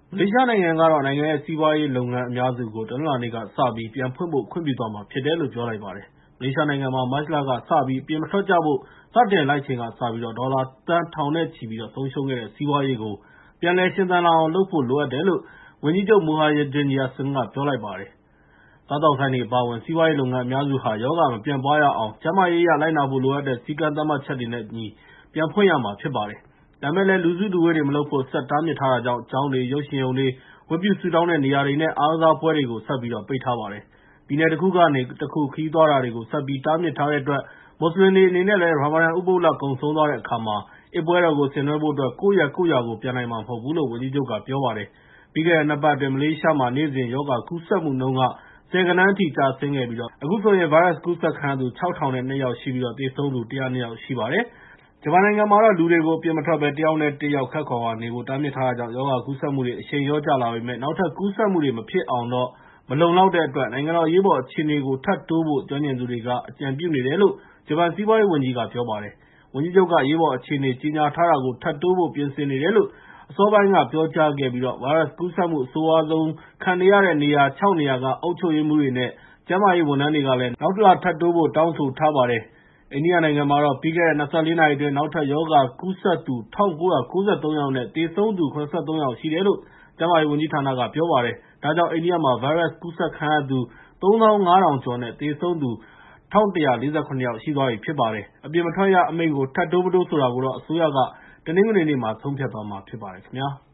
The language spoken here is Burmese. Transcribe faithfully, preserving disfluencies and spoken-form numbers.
မလေးရှားနိုင်ငံကတော့နိုင်ငံရဲ့စီးပွားရေးလုပ်ငန်းအများစုကိုတနင်္လာနေ့ကစပြီးပြန်ဖွင့်ဖို့ခွင့်ပြုသွားမှာဖြစ်တယ်လို့ပြောလိုက်ပါတယ်။ မလေးရှားနိုင်ငံမှာမတ်လကစပြီးအပြင်မထွက်ကြဖို့စတင်လိုက်ချိန်ကစပြီးဒေါ်လာသန်းထောင်နဲ့ချီပြီးဆုံးရှုံးခဲ့တဲ့စီးပွားရေးကိုပြန်လည်ရှင်သန်လာအောင်လုပ်ဖို့လိုအပ်တယ်လို့ဝန်ကြီးချုပ် Muhyiddin Yassin ကပြောလိုက်ပါတယ်။ စားသောက်ဆိုင်တွေအပါအဝင်စီးပွားရေးလုပ်ငန်းအများစုဟာရောဂါမပြန့်ပွားရအောင်ကျန်းမာရေးအရလိုက်နာဖို့လိုအပ်တဲ့စည်းကမ်းသတ်မှတ်ချက်တွေနဲ့အညီပြန်ဖွင့်ရမှာဖြစ်ပါတယ်။ ဒါပေမဲ့လည်းလူစုလူဝေးတွေမလုပ်ဖို့ဆက်တားမြစ်ထားတာကြောင့်ကျောင်းတွေ၊ ရုပ်ရှင်ရုံတွေ၊ ဝတ်ပြုဆုတောင်းတဲ့နေရာတွေနဲ့ အားကစားပွဲတွေကို ဆက်ပြီးပိတ်ထားပါတယ်။ ပြည်နယ်တခုကနေ တခုခရီးသွားတာတွေကို ဆက်ပြီးတားမြစ်ထားတဲ့အတွက် မွတ်စလင်တွေအနေနဲ့လည်း ရာမာဒန်ဥပုသ်လကုန်ဆုံးသွားတဲ့အခါမှာ အစ်ပွဲတော်ကိုဆင်နွှဲဖို့အတွက် ကိုယ့်ရပ်ကိုယ့်ရွာကိုပြန်နိုင်မှာမဟုတ်ဘူးလို့ ဝန်ကြီးချုပ်ကပြောပါတယ်။ ပြီးခဲ့တဲ့ နှစ်ပတ်အတွင်း မလေးရှားမှာ နေ့စဉ်ရောဂါကူးစက်မှုနှုန်းက ဆယ်ဂဏန်းအထိကျဆင်းခဲ့ပြီး အခုဆိုရင် ဗိုင်းရပ်စ်ကူးစက်ခံရသူ ခြောက်ထောင်နဲ့ နှစ်ယောက်ရှိပြီး သေဆုံးသူ ၁၀၂ ယောက်ရှိပါတယ်။ ဂျပန်နိုင်ငံမှာတော့ လူတွေကို အပြင်မထွက်ဘဲ တယောက်နဲ့ တယောက်ခပ်ခွာခွာနေဖို့ တားမြစ်ထားတာကြောင့် ရောဂါကူးစက်မှုတွေ အရှိန်လျော့ကျလာပေမယ့် နောက်ထပ်ကူးစက်မှုတွေမဖြစ်အောင်တော့ မလုံလောက်တဲ့အတွက် နိုင်ငံတော်အရေးပေါ်အခြေအနေကို ထပ်တိုးဖို့ ကျွမ်းကျင်သူတွေက အကြံပြုနေတယ်လို့ ဂျပန်စီးပွားရေးဝန်ကြီးကပြောပါတယ်။ ဝန်ကြီးချုပ်က အရေးပေါ်အခြေအနေကြေညာထားတာကို ထပ်တိုးဖို့ပြင်ဆင်နေတယ်လို့ အစောပိုင်းကပြောကြားခဲ့ပြီး ဗိုင်းရပ်စ်ကူးစက်မှုအဆိုးရွားဆုံးခံနေရတဲ့နေရာ ခြောက် နေရာက အုပ်ချုပ်ရေးမှူးတွေနဲ့ ကျန်းမာရေးဝန်ထမ်းတွေကလည်း နောက်တလထပ်တိုးဖို့ တောင်းဆိုထားပါတယ်။ အိန္ဒိယနိုင်ငံမှာတော့ ပြီးခဲ့တဲ့ ၂၄ နာရီအတွင်း နောက်ထပ်ရောဂါကူးစက်သူ ၁၉၉၃ ယောက်နဲ့ သေဆုံးသူ ၇၃ ယောက်ရှိတယ်လို့ ကျန်းမာရေးဝန်ကြီးဌာနကပြောပါတယ်။ ဒါကြောင့် အိန္ဒိယမှာ ဗိုင်းရပ်စ်ကူးစက်ခံရသူ သုံးသောင်း ငါးထောင်ကျော်နဲ့ သေဆုံးသူ ၁,၁၄၇ ယောက်ရှိသွားပြီဖြစ်ပါတယ်။ အပြင်မထွက်ရအမိန့်ကို ထပ်တိုးမတိုးဆိုတာကိုတော့ အစိုးရက တနင်္ဂနွေနေ့မှာ ဆုံးဖြတ်သွားမှာဖြစ်ပါတယ်ခင်ဗျာ။